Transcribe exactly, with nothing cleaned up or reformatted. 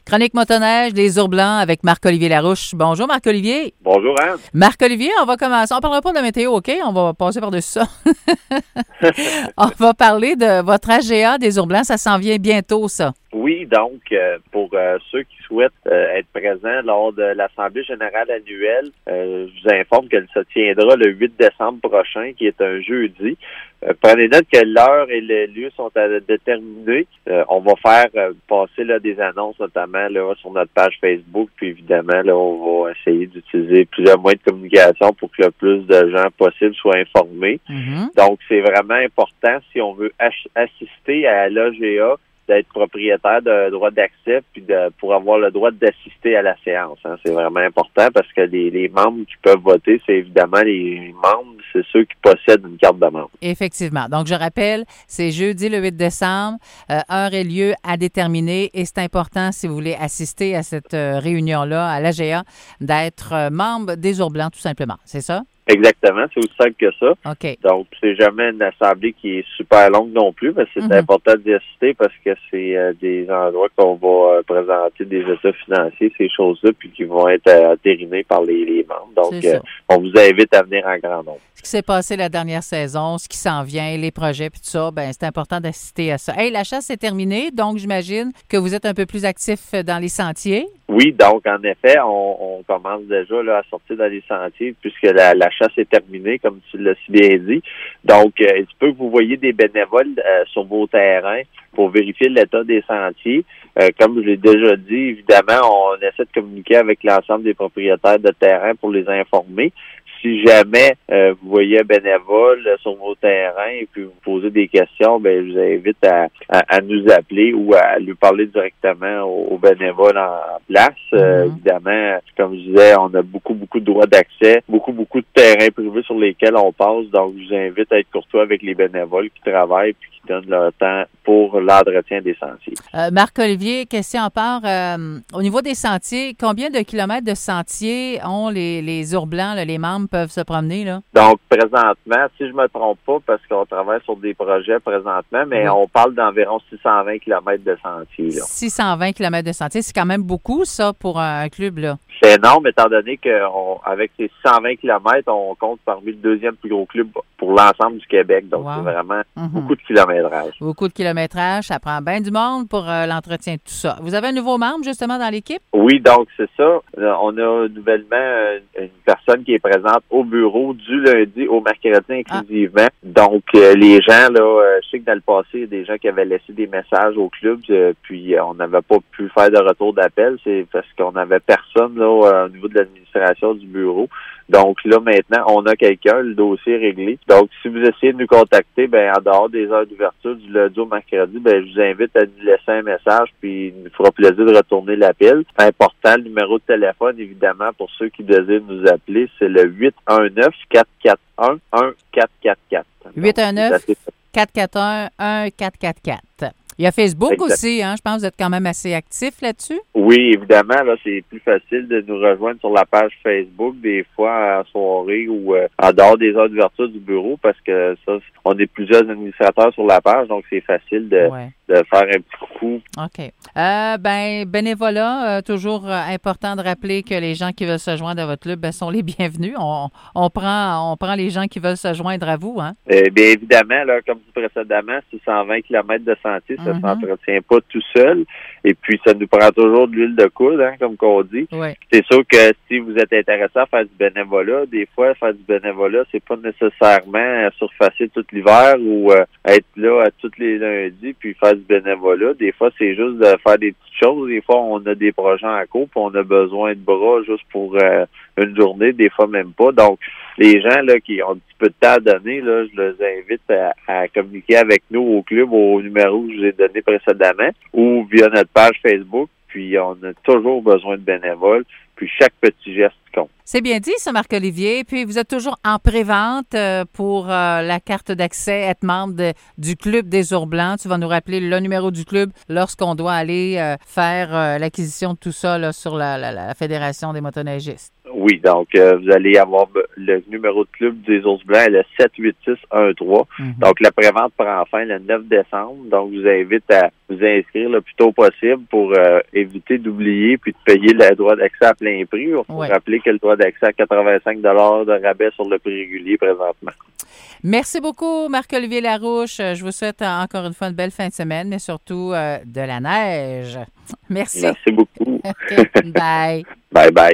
Chronique motoneige, les ours blancs avec Marc-Olivier Larouche. Bonjour Marc-Olivier. Bonjour Anne. Marc-Olivier, on va commencer. On ne parlera pas de météo, OK? On va passer par-dessus ça. On va parler de votre A G A des ours blancs. Ça s'en vient bientôt, ça. Oui, donc, euh, pour euh, ceux qui souhaitent euh, être présents lors de l'Assemblée générale annuelle, euh, je vous informe qu'elle se tiendra le huit décembre prochain, qui est un jeudi. Euh, prenez note que l'heure et le lieu sont à déterminer. Euh, on va faire euh, passer là, des annonces, notamment là, sur notre page Facebook, puis évidemment, là, on va essayer d'utiliser plusieurs moyens de communication pour que le plus de gens possible soient informés. Mm-hmm. Donc, c'est vraiment important si on veut ach- assister à l'A G A, d'être propriétaire de droit d'accès puis de pour avoir le droit d'assister à la séance. Hein. C'est vraiment important parce que les, les membres qui peuvent voter, c'est évidemment les membres, c'est ceux qui possèdent une carte de membre. Effectivement. Donc, je rappelle, c'est jeudi le huit décembre, euh, heure et lieu à déterminer et c'est important, si vous voulez assister à cette euh, réunion-là, à l'A G A, d'être euh, membre des Ours blancs, tout simplement. C'est ça? Exactement, c'est aussi simple que ça. OK. Donc, c'est jamais une assemblée qui est super longue non plus, mais c'est mm-hmm. important d'y assister parce que c'est euh, des endroits qu'on va euh, présenter des états financiers, ces choses-là, puis qui vont être euh, entérinés par les, les membres. Donc, euh, on vous invite à venir en grand nombre. Ce qui s'est passé la dernière saison, ce qui s'en vient, les projets, puis tout ça, ben c'est important d'assister à ça. Hey, la chasse est terminée, donc j'imagine que vous êtes un peu plus actif dans les sentiers. Oui, donc en effet, on, on commence déjà là, à sortir dans les sentiers puisque la, la chasse est terminée, comme tu l'as si bien dit. Donc, euh, il se peut que vous voyez des bénévoles euh, sur vos terrains pour vérifier l'état des sentiers. Euh, comme je l'ai déjà dit, évidemment, on essaie de communiquer avec l'ensemble des propriétaires de terrain pour les informer. Si jamais euh, vous voyez un bénévole sur vos terrains et puis vous posez des questions, ben je vous invite à, à, à nous appeler ou à lui parler directement aux, aux bénévoles en, en place. Mm-hmm. Euh, évidemment, comme je disais, on a beaucoup, beaucoup de droits d'accès, beaucoup, beaucoup de terrains privés sur lesquels on passe. Donc, je vous invite à être courtois avec les bénévoles qui travaillent puis qui donnent leur temps pour l'entretien des sentiers. Euh, Marc-Olivier, question à part. Euh, au niveau des sentiers, combien de kilomètres de sentiers ont les, les ours blancs, là, les membres peuvent se promener, là? Donc, présentement, si je me trompe pas, parce qu'on travaille sur des projets présentement, mais oui. on parle d'environ six cent vingt kilomètres de sentiers. Là. six cent vingt kilomètres de sentiers, c'est quand même beaucoup, ça, pour un club, là. C'est énorme, étant donné qu'avec ces six cent vingt kilomètres, on compte parmi le deuxième plus gros club pour l'ensemble du Québec. Donc, wow. c'est vraiment mm-hmm. beaucoup de kilométrage. Beaucoup de kilométrage. Ça prend bien du monde pour euh, l'entretien de tout ça. Vous avez un nouveau membre, justement, dans l'équipe? Oui, donc, c'est ça. On a nouvellement une personne qui est présente au bureau du lundi au mercredi inclusivement. Ah. Donc, euh, les gens, là, euh, je sais que dans le passé, il y a des gens qui avaient laissé des messages au club, euh, puis euh, on n'avait pas pu faire de retour d'appel. C'est parce qu'on n'avait personne, là, au niveau de l'administration du bureau. Donc là, maintenant, on a quelqu'un, le dossier est réglé. Donc, si vous essayez de nous contacter, ben en dehors des heures d'ouverture du lundi au mercredi, ben je vous invite à nous laisser un message, puis il nous fera plaisir de retourner l'appel. C'est important, le numéro de téléphone, évidemment, pour ceux qui désirent nous appeler, c'est le huit un neuf, quatre quatre un, un quatre quatre quatre. huit un neuf, quatre quatre un, un quatre quatre quatre. Il y a Facebook exact. Aussi, hein? Je pense que vous êtes quand même assez actif là-dessus. Oui, évidemment, là, c'est plus facile de nous rejoindre sur la page Facebook, des fois en soirée ou euh, en dehors des heures d'ouverture du bureau, parce que ça, on est plusieurs administrateurs sur la page, donc c'est facile de, ouais. de faire un petit coucou. OK. Euh, ben, bénévolat, euh, toujours euh, important de rappeler que les gens qui veulent se joindre à votre club ben, sont les bienvenus. On, on prend on prend les gens qui veulent se joindre à vous, hein? Eh bien, évidemment, là, comme dit précédemment, six cent vingt kilomètres de sentier, ça ne mm-hmm. s'entretient pas tout seul. Et puis, ça nous prend toujours de l'huile de coude, hein, comme qu'on dit. Oui. C'est sûr que si vous êtes intéressé à faire du bénévolat, des fois, faire du bénévolat, c'est pas nécessairement surfacer tout l'hiver ou euh, être là à tous les lundis puis faire du bénévolat. Des fois, c'est juste de faire des petites choses. Des fois, on a des projets en cours puis on a besoin de bras juste pour euh, une journée, des fois même pas. Donc, les gens là qui ont un petit peu de temps à donner, là, je les invite à, à communiquer avec nous au club au numéro que je vous ai donné précédemment ou via notre page Facebook. Puis, on a toujours besoin de bénévoles. Puis, chaque petit geste compte. C'est bien dit, ça, Marc-Olivier. Puis, vous êtes toujours en pré-vente euh, pour euh, la carte d'accès, être membre de, du Club des Ours blancs. Tu vas nous rappeler le numéro du club lorsqu'on doit aller euh, faire euh, l'acquisition de tout ça là, sur la, la, la Fédération des motoneigistes. Oui, donc euh, vous allez avoir le numéro de club des Ours Blancs, le sept huit six un trois. Mm-hmm. Donc la prévente prend fin le neuf décembre. Donc je vous invite à vous inscrire le plus tôt possible pour euh, éviter d'oublier puis de payer le droit d'accès à plein prix. Il faut oui. rappeler que le droit d'accès à quatre-vingt-cinq dollars de rabais sur le prix régulier présentement. Merci beaucoup, Marc-Olivier Larouche. Je vous souhaite encore une fois une belle fin de semaine, mais surtout euh, de la neige. Merci. Merci beaucoup. Okay. Bye. Bye bye.